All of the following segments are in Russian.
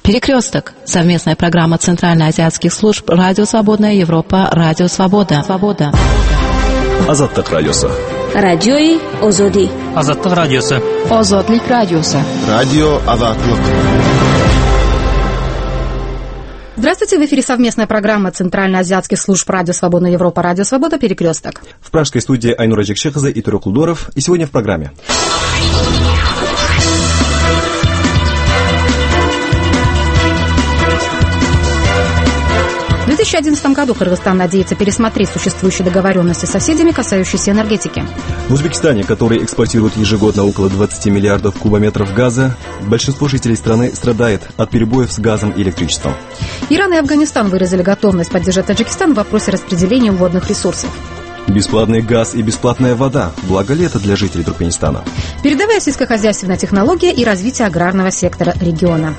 Перекресток. Совместная программа Центральноазиатских служб «Радио Свободная Европа», «Радио Свобода». Азаттык радиосы. Радиои Озоди. Азаттык радиосы. Озодлик радиосы. Радио Азаттык. Здравствуйте, в эфире совместная программа Центральноазиатских служб «Радио Свободная Европа», «Радио Свобода», «Перекресток». В пражской студии Айнура Джекшехаза и Турек Лудоров. И сегодня в программе. В 2011 году Кыргызстан надеется пересмотреть существующие договоренности с соседями, касающиеся энергетики. В Узбекистане, который экспортирует ежегодно около 20 миллиардов кубометров газа, большинство жителей страны страдает от перебоев с газом и электричеством. Иран и Афганистан выразили готовность поддержать Таджикистан в вопросе распределения водных ресурсов. Бесплатный газ и бесплатная вода. Благо ли это для жителей Туркменистана? Передовая сельскохозяйственная технология и развитие аграрного сектора региона.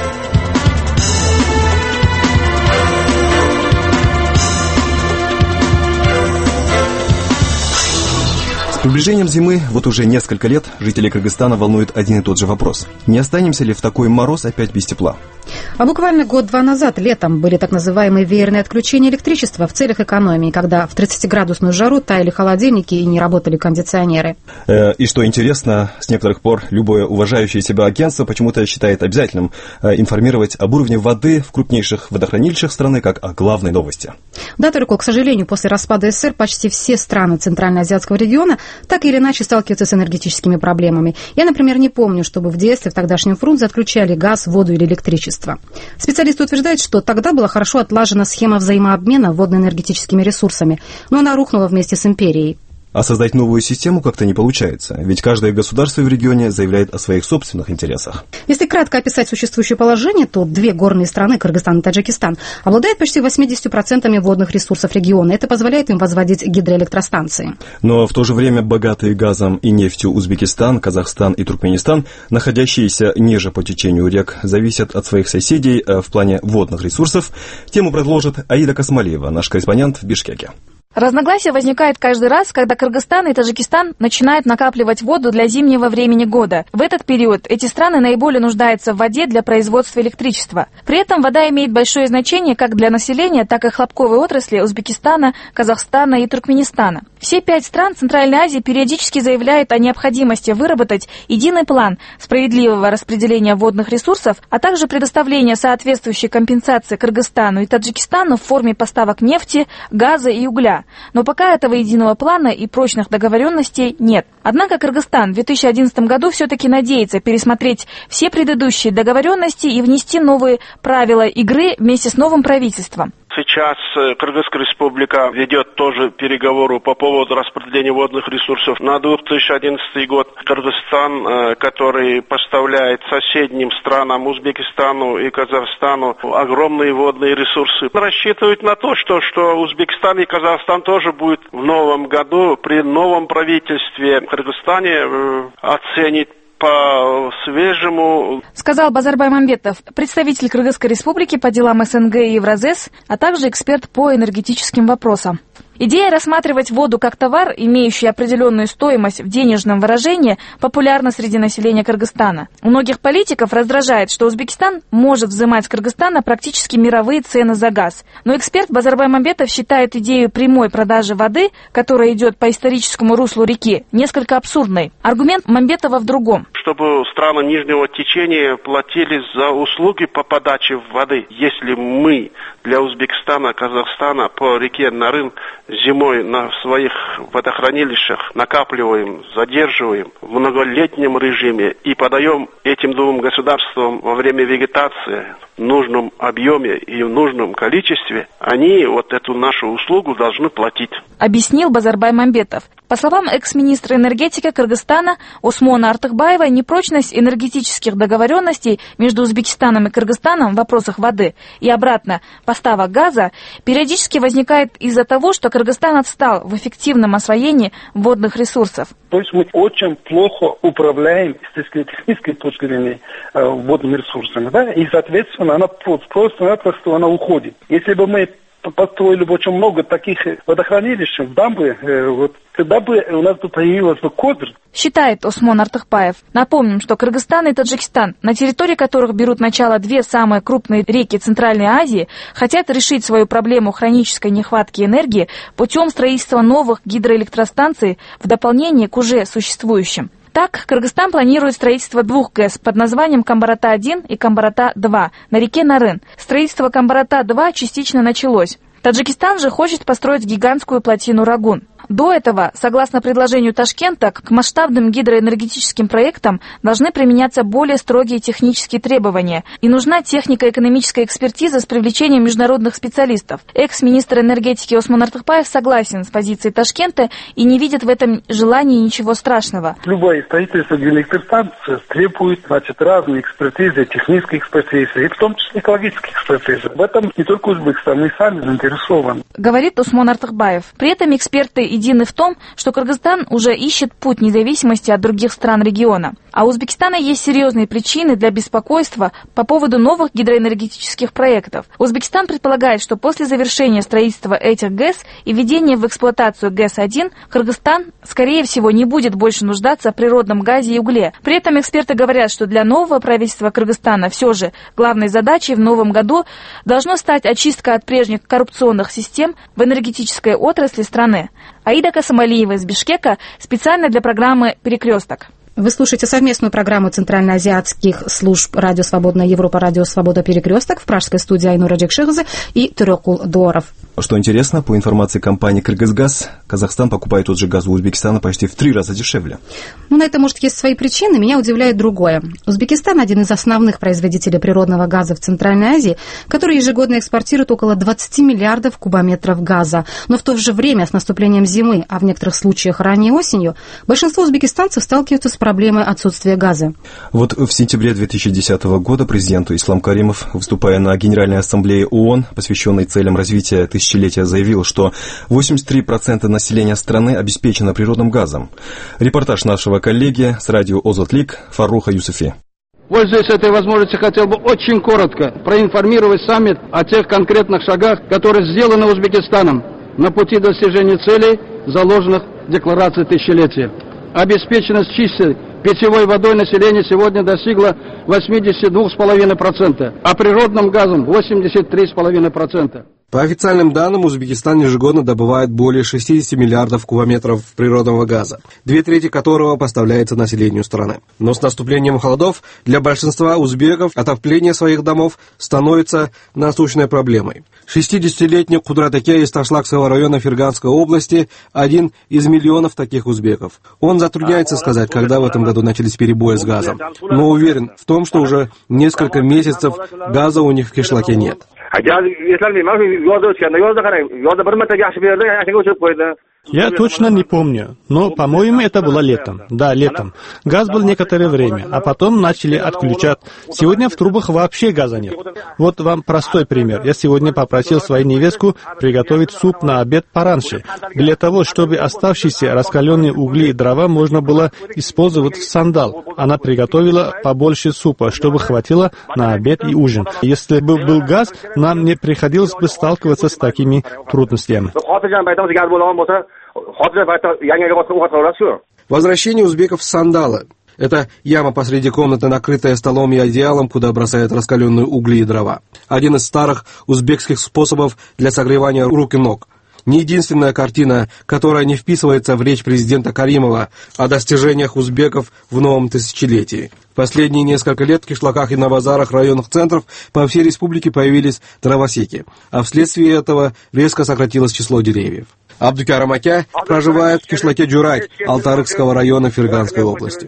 С приближением зимы вот уже несколько лет жителей Кыргызстана волнует один и тот же вопрос. Не останемся ли в такой мороз опять без тепла? А буквально год-два назад, летом, были так называемые веерные отключения электричества в целях экономии, когда в 30-градусную жару таяли холодильники и не работали кондиционеры. И что интересно, с некоторых пор любое уважающее себя агентство почему-то считает обязательным информировать об уровне воды в крупнейших водохранилищах страны как о главной новости. Да, только, к сожалению, после распада СССР почти все страны Центральноазиатского региона так или иначе сталкиваются с энергетическими проблемами. Я, например, не помню, чтобы в детстве в тогдашнем Фрунзе отключали газ, воду или электричество. Специалисты утверждают, что тогда была хорошо отлажена схема взаимообмена водно-энергетическими ресурсами, но она рухнула вместе с империей. А создать новую систему как-то не получается, ведь каждое государство в регионе заявляет о своих собственных интересах. Если кратко описать существующее положение, то две горные страны, Кыргызстан и Таджикистан, обладают почти 80% водных ресурсов региона. Это позволяет им возводить гидроэлектростанции. Но в то же время богатые газом и нефтью Узбекистан, Казахстан и Туркменистан, находящиеся ниже по течению рек, зависят от своих соседей в плане водных ресурсов. Тему продолжит Аида Касмалиева, наш корреспондент в Бишкеке. Разногласия возникают каждый раз, когда Кыргызстан и Таджикистан начинают накапливать воду для зимнего времени года. В этот период эти страны наиболее нуждаются в воде для производства электричества. При этом вода имеет большое значение как для населения, так и хлопковой отрасли Узбекистана, Казахстана и Туркменистана. Все 5 стран Центральной Азии периодически заявляют о необходимости выработать единый план справедливого распределения водных ресурсов, а также предоставления соответствующей компенсации Кыргызстану и Таджикистану в форме поставок нефти, газа и угля. Но пока этого единого плана и прочных договоренностей нет. Однако Кыргызстан в 2011 году все-таки надеется пересмотреть все предыдущие договоренности и внести новые правила игры вместе с новым правительством. Сейчас Кыргызская республика ведет тоже переговоры по поводу распределения водных ресурсов на 2011 год. Кыргызстан, который поставляет соседним странам Узбекистану и Казахстану огромные водные ресурсы, рассчитывает на то, что Узбекистан и Казахстан тоже будут в новом году при новом правительстве в Кыргызстане оценить по-свежему, сказал Базарбай Мамбетов, представитель Кыргызской республики по делам СНГ и Евразес, а также эксперт по энергетическим вопросам. Идея рассматривать воду как товар, имеющий определенную стоимость в денежном выражении, популярна среди населения Кыргызстана. У многих политиков раздражает, что Узбекистан может взимать с Кыргызстана практически мировые цены за газ. Но эксперт Базарбай Мамбетов считает идею прямой продажи воды, которая идет по историческому руслу реки, несколько абсурдной. Аргумент Мамбетова в другом. Чтобы страны нижнего течения платили за услуги по подаче воды. Если мы для Узбекистана, Казахстана по реке Нарын зимой на своих водохранилищах накапливаем, задерживаем в многолетнем режиме и подаем этим двум государствам во время вегетации в нужном объеме и в нужном количестве, они вот эту нашу услугу должны платить. Объяснил Базарбай Мамбетов. По словам экс-министра энергетики Кыргызстана Осмона Артыкбаева, непрочность энергетических договоренностей между Узбекистаном и Кыргызстаном в вопросах воды и обратно поставок газа периодически возникает из-за того, что Кыргызстан отстал в эффективном освоении водных ресурсов. То есть мы очень плохо управляем с технической точки зрения водными ресурсами, да? И, соответственно, она просто-напросто уходит. Если бы мы построили бы очень много таких водохранилищ, дамбы, тогда бы у нас бы появилась бы Кодр. Считает Осмон Артыкбаев. Напомним, что Кыргызстан и Таджикистан, на территории которых берут начало две самые крупные реки Центральной Азии, хотят решить свою проблему хронической нехватки энергии путем строительства новых гидроэлектростанций в дополнение к уже существующим. Так, Кыргызстан планирует строительство двух ГЭС под названием Камбарата-1 и Камбарата-2 на реке Нарын. Строительство Камбарата-2 частично началось. Таджикистан же хочет построить гигантскую плотину Рагун. До этого, согласно предложению Ташкента, к масштабным гидроэнергетическим проектам должны применяться более строгие технические требования, и нужна технико-экономическая экспертиза с привлечением международных специалистов. Экс-министр энергетики Осмон Артыкбаев согласен с позицией Ташкента и не видит в этом желании ничего страшного. Любое строительство электростанции требует, разные экспертизы, технические экспертизы, и в том числе экологические экспертизы. В этом не только Узбекистан, мы сами заинтересованы. Говорит Осмон Артыкбаев. При этом эксперты едины в том, что Кыргызстан уже ищет путь независимости от других стран региона. А у Узбекистана есть серьезные причины для беспокойства по поводу новых гидроэнергетических проектов. Узбекистан предполагает, что после завершения строительства этих ГЭС и введения в эксплуатацию ГЭС-1, Кыргызстан, скорее всего, не будет больше нуждаться в природном газе и угле. При этом эксперты говорят, что для нового правительства Кыргызстана все же главной задачей в новом году должно стать очистка от прежних коррупционных систем в энергетической отрасли страны. Аида Касымалиева из Бишкека специально для программы «Перекресток». Вы слушаете совместную программу центральноазиатских служб «Радио Свободная Европа», «Радио Свобода. Перекресток» в пражской студии Айнура Джекшигзе и Турекул Дуоров. Что интересно, по информации компании «Кыргызгаз», Казахстан покупает тот же газ у Узбекистана почти в 3 раза дешевле. На это, может, есть свои причины. Меня удивляет другое. Узбекистан – один из основных производителей природного газа в Центральной Азии, который ежегодно экспортирует около 20 миллиардов кубометров газа. Но в то же время, с наступлением зимы, а в некоторых случаях ранней осенью, большинство узбекистанцев сталкиваются с проблемой отсутствия газа. Вот в сентябре 2010 года президент Ислам Каримов, выступая на Генеральной Ассамблее ООН, посвященной целям развития тысячелетия, заявил, что 83% населения страны обеспечено природным газом. Репортаж нашего коллеги с радио Озотлик Фаруха Юсуфи. Пользуясь этой возможностью, хотел бы очень коротко проинформировать саммит о тех конкретных шагах, которые сделаны Узбекистаном на пути достижения целей, заложенных в Декларации тысячелетия. Обеспеченность чистой питьевой водой населения сегодня достигла 82,5%, а природным газом 83,5%. По официальным данным, Узбекистан ежегодно добывает более 60 миллиардов кубометров природного газа, 2/3 которого поставляется населению страны. Но с наступлением холодов для большинства узбеков отопление своих домов становится насущной проблемой. 60-летний Кудратаке из Ташлакского района Ферганской области – один из миллионов таких узбеков. Он затрудняется сказать, когда в этом году начались перебои с газом, но уверен в том, что уже несколько месяцев газа у них в кишлаке нет. Я точно не помню, но, по-моему, это было летом. Да, летом. Газ был некоторое время, а потом начали отключать. Сегодня в трубах вообще газа нет. Вот вам простой пример. Я сегодня попросил свою невестку приготовить суп на обед пораньше, для того, чтобы оставшиеся раскаленные угли и дрова можно было использовать в сандал. Она приготовила побольше супа, чтобы хватило на обед и ужин. Если бы был газ, нам не приходилось бы сталкиваться с такими трудностями. Возвращение узбеков с сандала. Это яма посреди комнаты, накрытая столом и одеялом, куда бросают раскаленные угли и дрова. Один из старых узбекских способов для согревания рук и ног. Не единственная картина, которая не вписывается в речь президента Каримова о достижениях узбеков в новом тысячелетии. В последние несколько лет в кишлаках и на базарах районных центров по всей республике появились дровосеки, а вследствие этого резко сократилось число деревьев. Абдукарам Ака проживает в кишлаке Джурайк Алтарыкского района Ферганской области.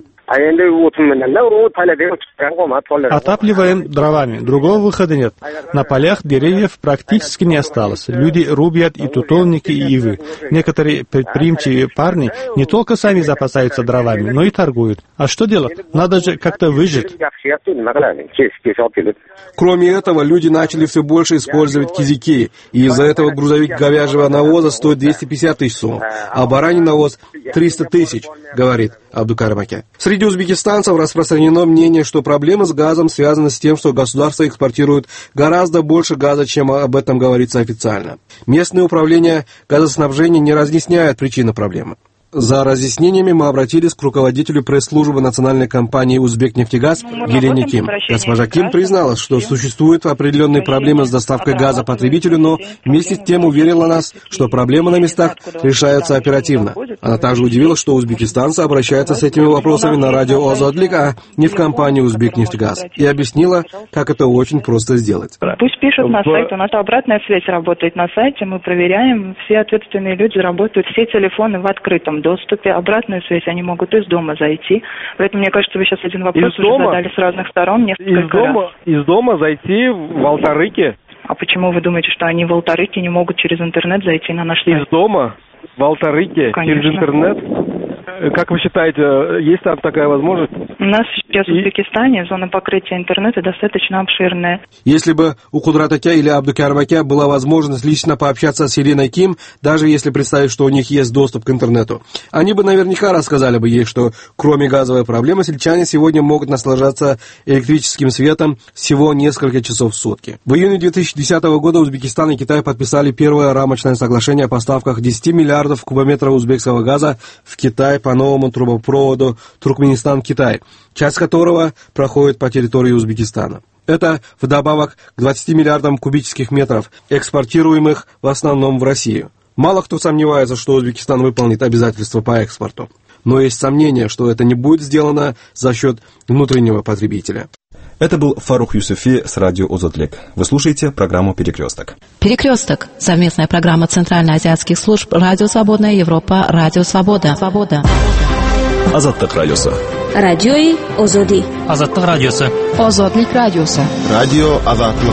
Отапливаем дровами, другого выхода нет. На полях деревьев практически не осталось. Люди рубят и тутовники, и ивы. Некоторые предприимчивые парни не только сами запасаются дровами, но и торгуют. А что делать? Надо же как-то выжить. Кроме этого, люди начали все больше использовать кизики, и из-за этого грузовик говяжьего навоза стоит 10 250 тысяч сомов, а бараний навоз 300 тысяч, говорит Абдукарим Аке. Среди узбекистанцев распространено мнение, что проблемы с газом связаны с тем, что государство экспортирует гораздо больше газа, чем об этом говорится официально. Местное управление газоснабжения не разъясняет причины проблемы. За разъяснениями мы обратились к руководителю пресс-службы национальной компании «Узбекнефтегаз» Елене Ким. Госпожа Ким призналась, что существуют определенные проблемы с доставкой газа потребителю, но вместе с тем уверила нас, что проблемы на местах решаются оперативно. Она также удивилась, что узбекистанцы обращаются с этими вопросами на радио «Озодлик», а не в компанию «Узбекнефтегаз», и объяснила, как это очень просто сделать. Пусть пишут на сайт, у нас обратная связь работает на сайте, мы проверяем, все ответственные люди работают, все телефоны в открытом доступе, обратную связь они могут из дома зайти. Поэтому, мне кажется, вы сейчас один вопрос уже задали с разных сторон несколько раз. Из дома зайти в Алтарыке. А почему вы думаете, что они в Алтарыке не могут через интернет зайти на наш сайт? Из дома в Алтарыке через интернет? Как вы считаете, есть там такая возможность? У нас сейчас в Узбекистане зона покрытия интернета достаточно обширная. Если бы у Кудратаке или Абдукарим Аке была возможность лично пообщаться с Еленой Ким, даже если представить, что у них есть доступ к интернету, они бы наверняка рассказали бы ей, что кроме газовой проблемы, сельчане сегодня могут наслаждаться электрическим светом всего несколько часов в сутки. В июне 2010 года Узбекистан и Китай подписали первое рамочное соглашение о поставках 10 миллиардов кубометров узбекского газа в Китай по новому трубопроводу Туркменистан-Китай, часть которого проходит по территории Узбекистана. Это вдобавок к 20 миллиардам кубических метров, экспортируемых в основном в Россию. Мало кто сомневается, что Узбекистан выполнит обязательства по экспорту. Но есть сомнение, что это не будет сделано за счет внутреннего потребителя. Это был Фарух Юсуфи с радио «Озодлик». Вы слушаете программу «Перекресток». «Перекресток» — совместная программа Центральноазиатских служб «Радио Свободная Европа», «Радио Свобода». Азаттык радиосы. Радиои Озоди. Азаттык радиосы. Озодлик радиосы. Радио Азаттык.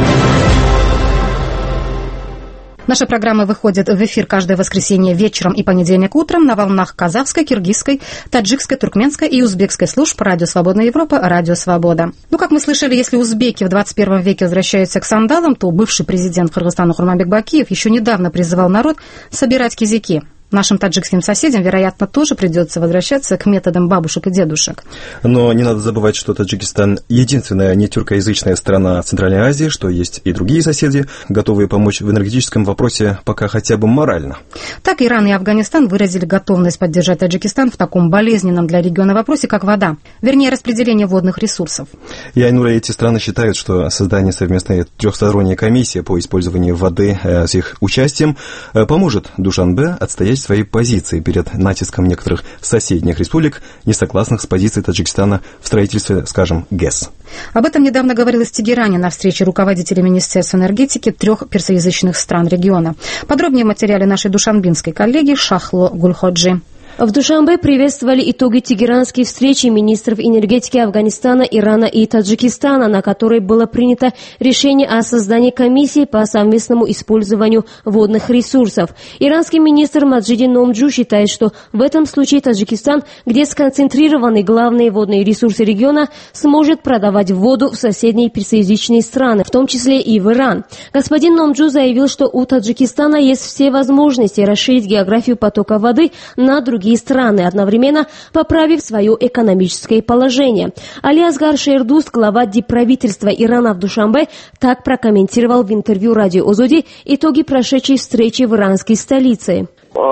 Наша программа выходит в эфир каждое воскресенье вечером и понедельник утром на волнах казахской, киргизской, таджикской, туркменской и узбекской служб «Радио Свободная Европа», «Радио Свобода». Ну, как мы слышали, если узбеки в 21 веке возвращаются к сандалам, то бывший президент Кыргызстана Хурманбек Бакиев еще недавно призывал народ собирать кизяки. Нашим таджикским соседям, вероятно, тоже придется возвращаться к методам бабушек и дедушек. Но не надо забывать, что Таджикистан единственная нетюркоязычная страна в Центральной Азии, что есть и другие соседи, готовые помочь в энергетическом вопросе пока хотя бы морально. Так Иран и Афганистан выразили готовность поддержать Таджикистан в таком болезненном для региона вопросе, как вода, вернее, распределение водных ресурсов. И, Айнура, эти страны считают, что создание совместной трехсторонней комиссии по использованию воды с их участием поможет Душанбе отстоять свои позиции перед натиском некоторых соседних республик, не согласных с позицией Таджикистана в строительстве, скажем, ГЭС. Об этом недавно говорилось в Тегеране на встрече руководителей Министерства энергетики 3 персоязычных стран региона. Подробнее в материале нашей душанбинской коллеги Шахло Гульходжи. В Душанбе приветствовали итоги тегеранской встречи министров энергетики Афганистана, Ирана и Таджикистана, на которой было принято решение о создании комиссии по совместному использованию водных ресурсов. Иранский министр Маджиди Номджу считает, что в этом случае Таджикистан, где сконцентрированы главные водные ресурсы региона, сможет продавать воду в соседние персоязычные страны, в том числе и в Иран. Господин Номджу заявил, что у Таджикистана есть все возможности расширить географию потока воды на другие страны, одновременно поправив свое экономическое положение. Али Асгар Шердуст, глава дипправительства Ирана в Душанбе, так прокомментировал в интервью радио Озоди итоги прошедшей встречи в иранской столице.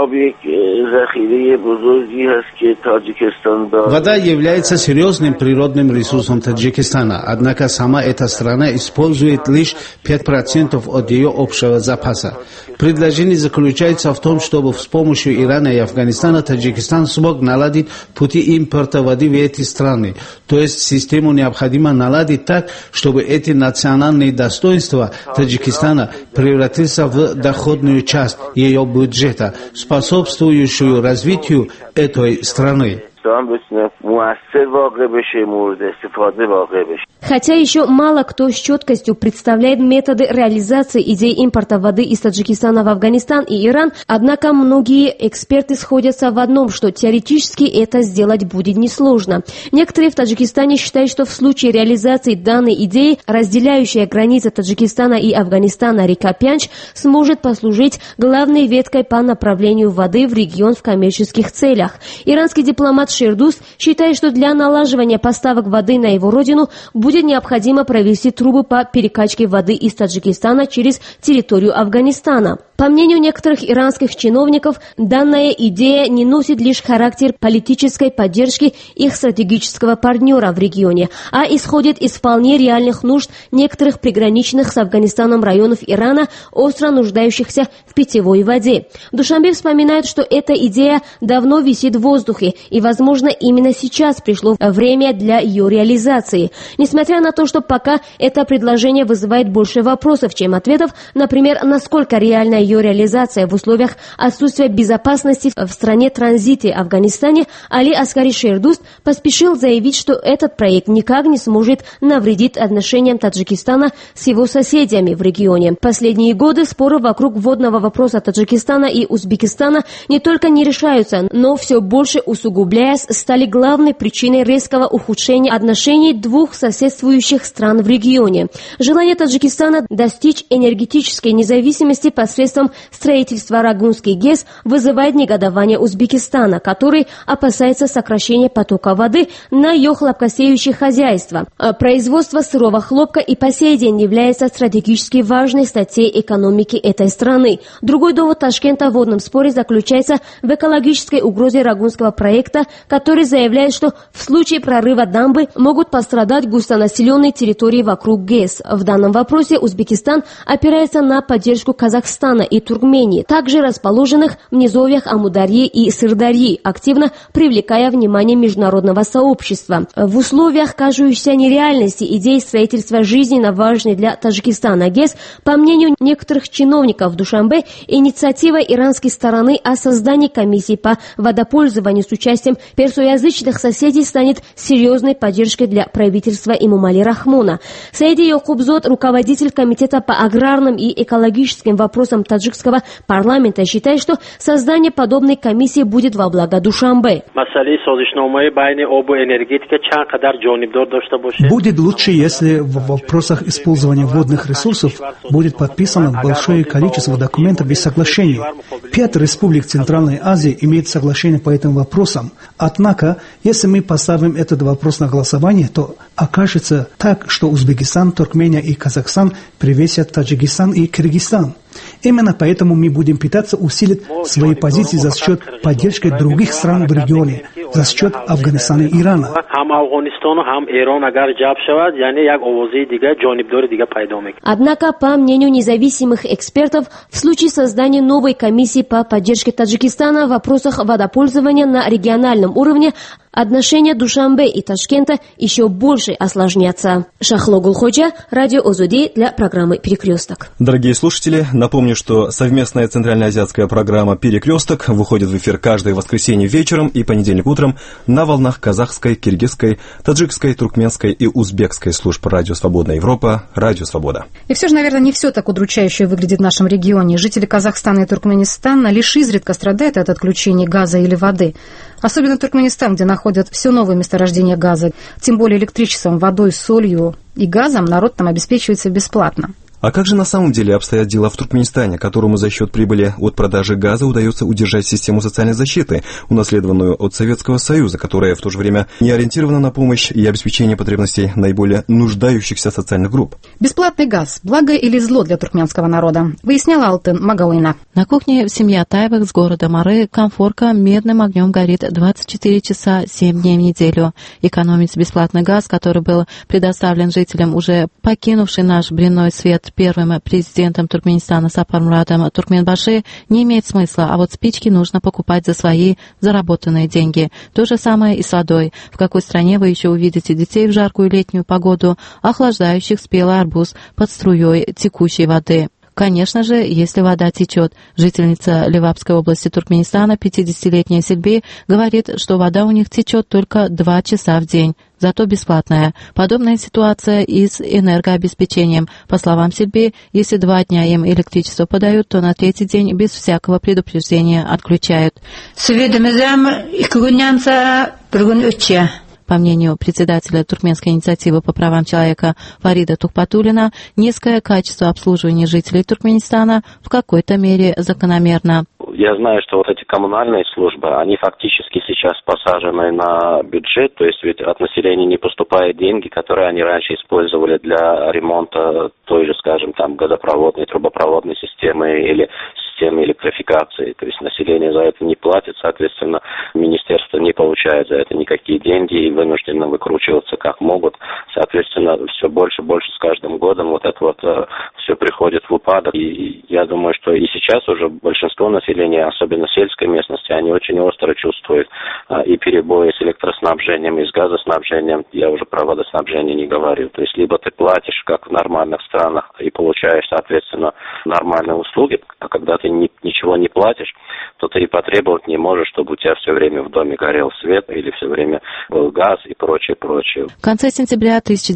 Вода является серьезным природным ресурсом Таджикистана, однако сама эта страна использует лишь 5% от ее общего запаса. Предложение заключается в том, чтобы с помощью Ирана и Афганистана Таджикистан смог наладить пути импорта воды в эти страны. То есть систему необходимо наладить так, чтобы эти национальные достоинства Таджикистана превратились в доходную часть ее бюджета, способствующую развитию этой страны. Хотя еще мало кто с четкостью представляет методы реализации идей импорта воды из Таджикистана в Афганистан и Иран, однако многие эксперты сходятся в одном, что теоретически это сделать будет несложно. Некоторые в Таджикистане считают, что в случае реализации данной идеи разделяющая границы Таджикистана и Афганистана река Пянч сможет послужить главной веткой по направлению воды в регион в коммерческих целях. Иранский дипломат Шердус считает, что для налаживания поставок воды на его родину будет необходимо провести трубы по перекачке воды из Таджикистана через территорию Афганистана. По мнению некоторых иранских чиновников, данная идея не носит лишь характер политической поддержки их стратегического партнера в регионе, а исходит из вполне реальных нужд некоторых приграничных с Афганистаном районов Ирана, остро нуждающихся в питьевой воде. Душанбе вспоминает, что эта идея давно висит в воздухе, и, возможно, именно сейчас пришло время для ее реализации. Несмотря на то, что пока это предложение вызывает больше вопросов, чем ответов, например, насколько реальна ее реализация в условиях отсутствия безопасности в стране-транзите Афганистане, Али Аскари Шердус поспешил заявить, что этот проект никак не сможет навредить отношениям Таджикистана с его соседями в регионе. Последние годы споры вокруг водного вопроса Таджикистана и Узбекистана не только не решаются, но все больше усугубляясь, стали главной причиной резкого ухудшения отношений двух соседствующих стран в регионе. Желание Таджикистана достичь энергетической независимости посредством строительства Рагунской ГЭС вызывает негодование Узбекистана, который опасается сокращения потока воды на ее хлопкосеющие хозяйства. Производство сырого хлопка и по сей день является стратегически важной статьей экономики этой страны. Другой довод Ташкента в водном споре заключается в экологической угрозе Рагунского проекта, который заявляет, что в случае прорыва дамбы могут пострадать густонаселенные территории вокруг ГЭС. В данном вопросе Узбекистан опирается на поддержку Казахстана и Туркмении, также расположенных в низовьях Амударьи и Сырдарьи, активно привлекая внимание международного сообщества. В условиях кажущейся нереальности идеи строительства жизненно важной для Таджикистана ГЭС, по мнению некоторых чиновников в Душанбе, инициатива иранской стороны о создании комиссии по водопользованию с участием персоязычных соседей станет серьезной поддержкой для правительства Имомали Рахмона. Саиди Йокубзод, руководитель комитета по аграрным и экологическим вопросам таджикского парламента, считает, что создание подобной комиссии будет во благо Душанбе. Будет лучше, если в вопросах использования водных ресурсов будет подписано большое количество документов и соглашений. 5 республик Центральной Азии имеют соглашение по этим вопросам. Однако, если мы поставим этот вопрос на голосование, то окажется так, что Узбекистан, Туркмения и Казахстан превесят Таджикистан и Кыргызстан. Именно поэтому мы будем пытаться усилить свои позиции за счет поддержки других стран в регионе, за счет Афганистана и Ирана. Однако, по мнению независимых экспертов, в случае создания новой комиссии по поддержке Таджикистана в вопросах водопользования на региональном уровне, отношения Душанбе и Ташкента еще больше осложнятся. Шахло Гулходжа, радио Озоди для программы «Перекресток». Дорогие слушатели, напомню, что совместная центральноазиатская программа «Перекресток» выходит в эфир каждое воскресенье вечером и понедельник утром на волнах казахской, киргизской, таджикской, туркменской и узбекской служб радио «Свободная Европа», радио «Свобода». И все же, наверное, не все так удручающе выглядит в нашем регионе. Жители Казахстана и Туркменистана лишь изредка страдают от отключения газа или воды. Особенно Туркменистан, где находят все новые месторождения газа. Тем более электричеством, водой, солью и газом народ там обеспечивается бесплатно. А как же на самом деле обстоят дела в Туркменистане, которому за счет прибыли от продажи газа удается удержать систему социальной защиты, унаследованную от Советского Союза, которая в то же время не ориентирована на помощь и обеспечение потребностей наиболее нуждающихся социальных групп? Бесплатный газ – благо или зло для туркменского народа? Выясняла Алтын Магауина. На кухне в семье Атаевых с города Мары комфорка медным огнем горит 24 часа 7 дней в неделю. Экономить бесплатный газ, который был предоставлен жителям, уже покинувший наш бренной свет первым президентом Туркменистана Сапармуратом Туркменбаши, не имеет смысла, а вот спички нужно покупать за свои заработанные деньги. То же самое и с водой. В какой стране вы еще увидите детей в жаркую летнюю погоду, охлаждающих спелый арбуз под струей текущей воды? Конечно же, если вода течет. Жительница Ливапской области Туркменистана, 50-летняя Сельби, говорит, что вода у них течет только 2 часа в день, зато бесплатная. Подобная ситуация и с энергообеспечением. По словам Сельби, если 2 дня им электричество подают, то на 3-й день без всякого предупреждения отключают. По мнению председателя Туркменской инициативы по правам человека Фарида Тухпатуллина, низкое качество обслуживания жителей Туркменистана в какой-то мере закономерно. Я знаю, что вот эти коммунальные службы, они фактически сейчас посажены на бюджет, то есть ведь от населения не поступают деньги, которые они раньше использовали для ремонта той же, скажем, там газопроводной, трубопроводной системы или системы электрификации. То есть население за это не платит, соответственно, министерство не получает за это никакие деньги и вынуждены выкручиваться как могут. Соответственно, все больше и больше с каждым годом вот это вот все приходит в упадок. И я думаю, что и сейчас уже большинство населения, особенно в сельской местности, они очень остро чувствуют и перебои с электроснабжением, и с газоснабжением. Я уже про водоснабжение не говорю. То есть либо ты платишь, как в нормальных странах, и получаешь, соответственно, нормальные услуги, а когда ты ничего не платишь, то ты и потребовать не можешь, чтобы у тебя все время в доме горел свет или все время был газ и прочее. В конце сентября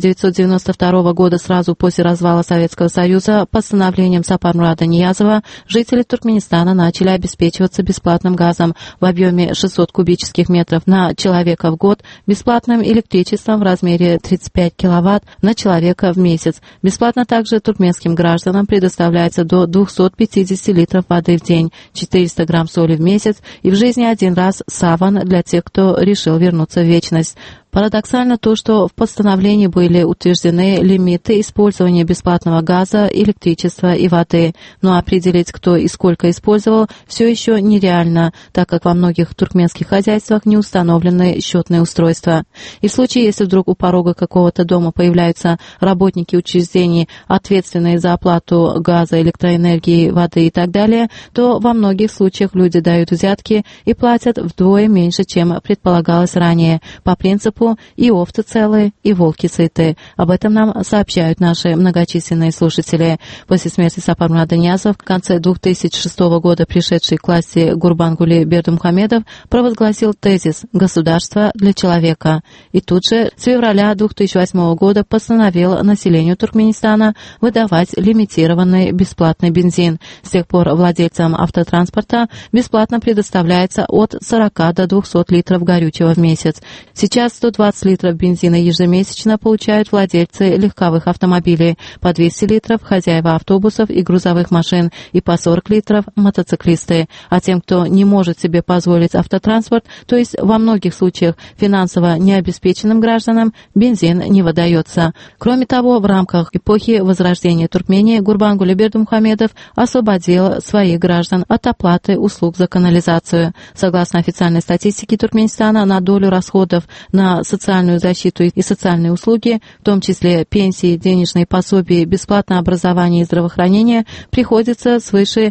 1992 года, сразу после развала Советского Союза, постановлением Сапармурада Ниязова жители Туркменистана начали обеспечиваться бесплатным газом в объеме 600 кубических метров на человека в год, бесплатным электричеством в размере 35 киловатт на человека в месяц. Бесплатно также туркменским гражданам предоставляется до 250 литров воды в день, 400 грамм соли в месяц и в жизни 1 раз саван для тех, кто решил вернуться в вечность. Парадоксально то, что в постановлении были утверждены лимиты использования бесплатного газа, электричества и воды, но определить, кто и сколько использовал, все еще нереально, так как во многих туркменских хозяйствах не установлены счетные устройства. И в случае, если вдруг у порога какого-то дома появляются работники учреждений, ответственные за оплату газа, электроэнергии, воды и так далее, то во многих случаях люди дают взятки и платят вдвое меньше, чем предполагалось ранее, по принципу «и овцы целые, и волки сыты». Об этом нам сообщают наши многочисленные слушатели. После смерти Сапармурада Ниязова в конце 2006 года пришедший к власти Гурбангули Бердымухамедов провозгласил тезис «Государство для человека». И тут же с февраля 2008 года постановил населению Туркменистана выдавать лимитированный бесплатный бензин. С тех пор владельцам автотранспорта бесплатно предоставляется от 40 до 200 литров горючего в месяц. Сейчас 120 литров бензина ежемесячно получают владельцы легковых автомобилей, по 200 литров хозяева автобусов и грузовых машин и по 40 литров мотоциклисты. А тем, кто не может себе позволить автотранспорт, то есть во многих случаях финансово необеспеченным гражданам, бензин не выдается. Кроме того, в рамках эпохи возрождения Туркмении Гурбангули Бердымухамедов освободил своих граждан от оплаты услуг за канализацию. Согласно официальной статистике Туркменистана, на долю расходов на социальную защиту и социальные услуги, в том числе пенсии, денежные пособия, бесплатное образование и здравоохранение, приходится свыше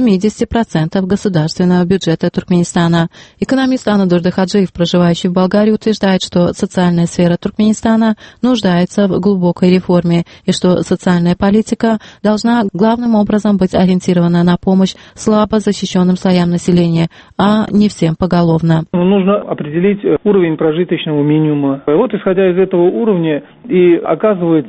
70% государственного бюджета Туркменистана. Экономист Анадур Дахаджиев, проживающий в Болгарии, утверждает, что социальная сфера Туркменистана нуждается в глубокой реформе и что социальная политика должна главным образом быть ориентирована на помощь слабо защищенным слоям населения, а не всем поголовно. Нужно определить уровень прожиточного минимума. Вот исходя из этого уровня и оказывать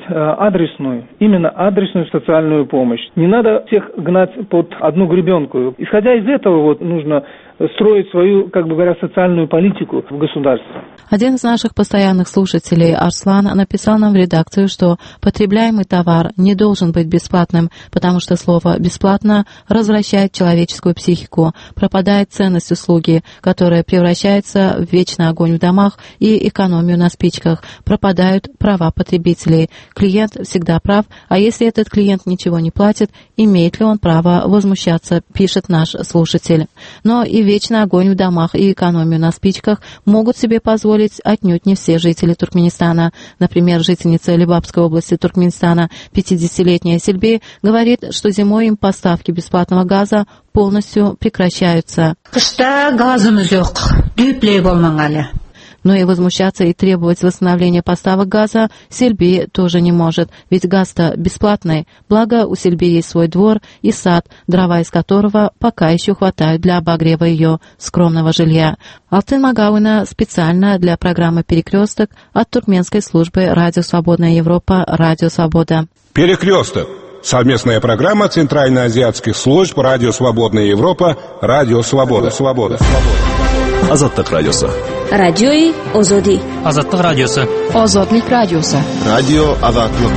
именно адресную социальную помощь. Не надо всех гнать под одну гребенку. Исходя из этого нужно строить свою, социальную политику в государстве. Один из наших постоянных слушателей, Арслан, написал нам в редакцию, что потребляемый товар не должен быть бесплатным, потому что слово «бесплатно» развращает человеческую психику, пропадает ценность услуги, которая превращается в вечный огонь в домах и экономию на спичках, пропадают права потребителей. Клиент всегда прав, а если этот клиент ничего не платит, имеет ли он право возмущаться, пишет наш слушатель. Но и вечный огонь в домах и экономию на спичках могут себе позволить отнюдь не все жители Туркменистана. Например, жительница Либапской области Туркменистана, 50-летняя Сельби, говорит, что зимой им поставки бесплатного газа полностью прекращаются. Но и возмущаться и требовать восстановления поставок газа Сельби тоже не может, ведь газ-то бесплатный. Благо, у Сельби есть свой двор и сад, дрова из которого пока еще хватает для обогрева ее скромного жилья. Алтын Магауина специально для программы «Перекресток» от туркменской службы «Радио Свободная Европа» «Радио Свобода». «Перекресток» — совместная программа центральноазиатских служб «Радио Свободная Европа» «Радио Свобода». Азаттык радиосы. Радиои Озоди. Азаттык радиосы. Озодлик радиосы. Радио Азаттык.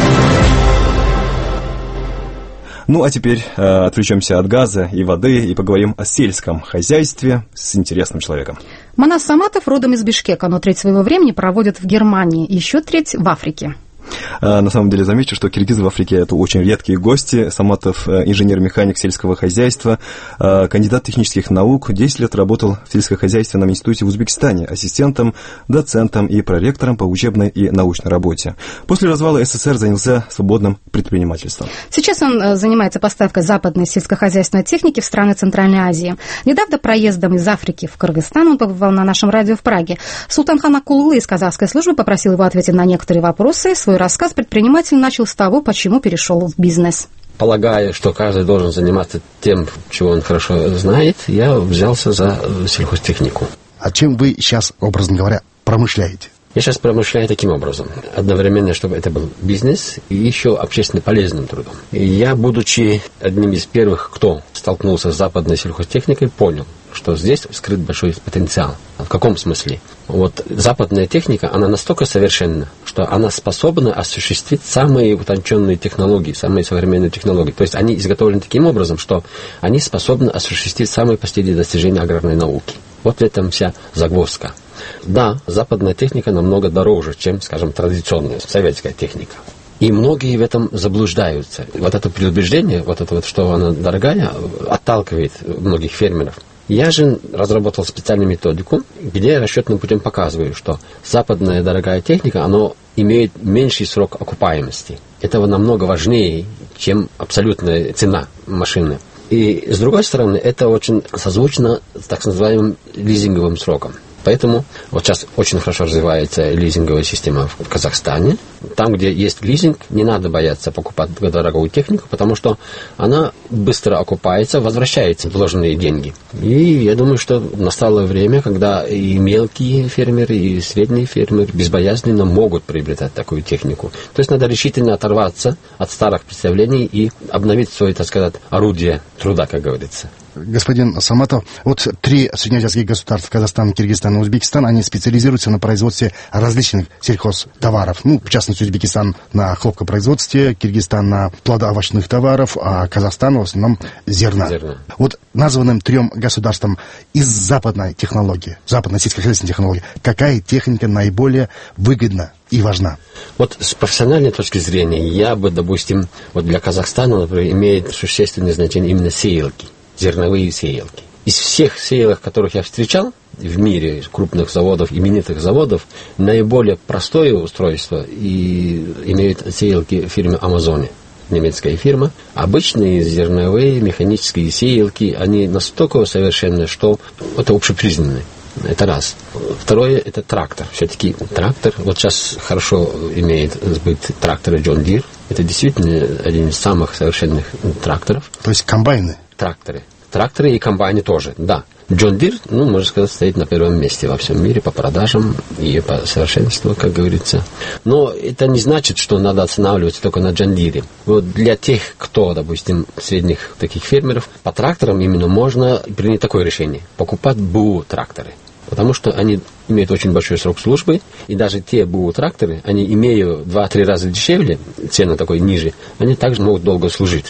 Ну а теперь отвлечемся от газа и воды и поговорим о сельском хозяйстве с интересным человеком. Манас Саматов родом из Бишкека, но треть своего времени проводит в Германии, еще треть в Африке. На самом деле замечу, что киргизы в Африке – это очень редкие гости. Саматов – инженер-механик сельского хозяйства, кандидат технических наук, 10 лет работал в сельскохозяйственном институте в Узбекистане, ассистентом, доцентом и проректором по учебной и научной работе. После развала СССР занялся свободным предпринимательством. Сейчас он занимается поставкой западной сельскохозяйственной техники в страны Центральной Азии. Недавно проездом из Африки в Кыргызстан он побывал на нашем радио в Праге. Султанхан Акуллы из казахской службы попросил его ответить на некоторые вопросы. Свой рассказ предприниматель начал с того, почему перешел в бизнес. Полагая, что каждый должен заниматься тем, чего он хорошо знает, я взялся за сельхозтехнику. А чем вы сейчас, образно говоря, промышляете? Я сейчас промышляю таким образом. Одновременно, чтобы это был бизнес и еще общественно полезным трудом. И я, будучи одним из первых, кто столкнулся с западной сельхозтехникой, понял, что здесь скрыт большой потенциал. В каком смысле? Вот западная техника, она настолько совершенна, что она способна осуществить самые утонченные технологии, самые современные технологии. То есть они изготовлены таким образом, что они способны осуществить самые последние достижения аграрной науки. Вот в этом вся загвоздка. Да, западная техника намного дороже, чем, скажем, традиционная советская техника. И многие в этом заблуждаются. Вот это предубеждение, вот это вот, что она дорогая, отталкивает многих фермеров. Я же разработал специальную методику, где я расчетным путем показываю, что западная дорогая техника, она имеет меньший срок окупаемости. Это намного важнее, чем абсолютная цена машины. И, с другой стороны, это очень созвучно с так называемым лизинговым сроком. Поэтому вот сейчас очень хорошо развивается лизинговая система в Казахстане. Там, где есть лизинг, не надо бояться покупать дорогую технику, потому что она быстро окупается, возвращается вложенные деньги. И я думаю, что настало время, когда и мелкие фермеры, и средние фермеры безбоязненно могут приобретать такую технику. То есть надо решительно оторваться от старых представлений и обновить свое, так сказать, орудие труда, как говорится. Господин Саматов, вот 3 среднеазиатских государства, Казахстан, Киргизстан и Узбекистан, они специализируются на производстве различных сельхозтоваров. Ну, в частности, Узбекистан на хлопкопроизводстве, Киргизстан на плодоовощных товаров, а Казахстан в основном зерна. Вот названным 3 государствам из западной технологии, западной сельскохозяйственной технологии, какая техника наиболее выгодна и важна? Вот с профессиональной точки зрения, я бы, допустим, вот для Казахстана, например, имеет существенное значение именно сеялки. Зерновые сеялки. Из всех сеялок, которых я встречал в мире, крупных заводов, именитых заводов, наиболее простое устройство и имеют сеялки фирмы Амазоне, немецкая фирма. Обычные зерновые механические сеялки, они настолько совершенны, что это общепризнанные. Это раз. Второе, это трактор. Все-таки трактор, вот сейчас хорошо имеет сбыт трактора John Deere. Это действительно один из самых совершенных тракторов. То есть комбайны? Тракторы и комбайны тоже, да. John Deere, можно сказать, стоит на первом месте во всем мире по продажам и по совершенству, как говорится. Но это не значит, что надо останавливаться только на John Deere. Вот для тех, кто, допустим, средних таких фермеров, по тракторам именно можно принять такое решение. Покупать БУ-тракторы. Потому что они имеют очень большой срок службы, и даже те БУ-тракторы, они имеют 2-3 раза дешевле, цена такой ниже, они также могут долго служить.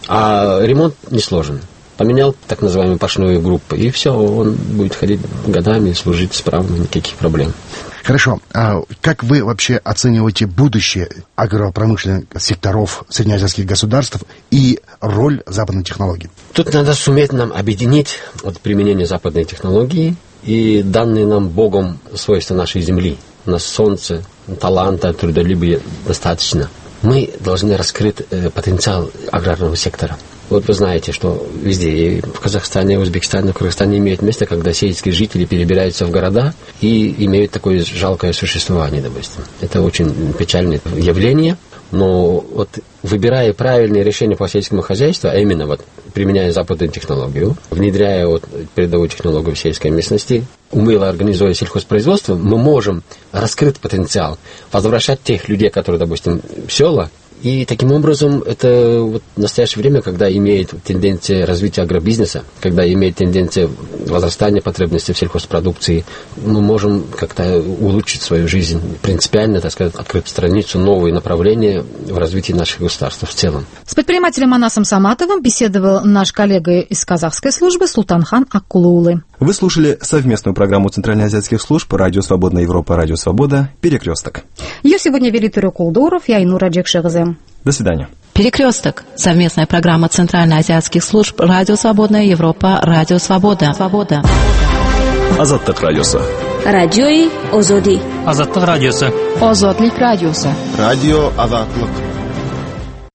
А ремонт несложен. Поменял так называемую поршневую группу, и все, он будет ходить годами, служить справно, никаких проблем. Хорошо. А как вы вообще оцениваете будущее агропромышленных секторов среднеазиатских государств и роль западной технологии? Тут надо суметь нам объединить применение западной технологии и данные нам Богом свойства нашей земли. У нас солнце, таланта, трудолюбия достаточно. Мы должны раскрыть потенциал аграрного сектора. Вот вы знаете, что везде, и в Казахстане, и в Узбекистане, в Кыргызстане имеют место, когда сельские жители перебираются в города и имеют такое жалкое существование, допустим. Это очень печальное явление, но вот выбирая правильные решения по сельскому хозяйству, а именно вот применяя западную технологию, внедряя вот передовую технологию в сельской местности, умело организуя сельхозпроизводство, мы можем раскрыть потенциал, возвращать тех людей, которые, допустим, в села. И таким образом, это вот в настоящее время, когда имеет тенденция развития агробизнеса, когда имеет тенденция возрастания потребностей в сельхозпродукции, мы можем как-то улучшить свою жизнь, принципиально, так сказать, открыть страницу, новые направления в развитии наших государств в целом. С предпринимателем Анасом Саматовым беседовал наш коллега из казахской службы Султанхан Аккулуулы. Вы слушали совместную программу Центральноазиатских служб «Радио Свободная Европа», «Радио Свобода», «Перекресток». Ее сегодня вели Туря Кулдоров и Айнура Джекшевзе. До свидания. «Перекресток» – совместная программа Центральноазиатских служб «Радио Свободная Европа», «Радио Свобода». Азаттык радиосы. Радиои Озоди. Азаттык радиосы. Озодлик радиосы. Радио Азатлык.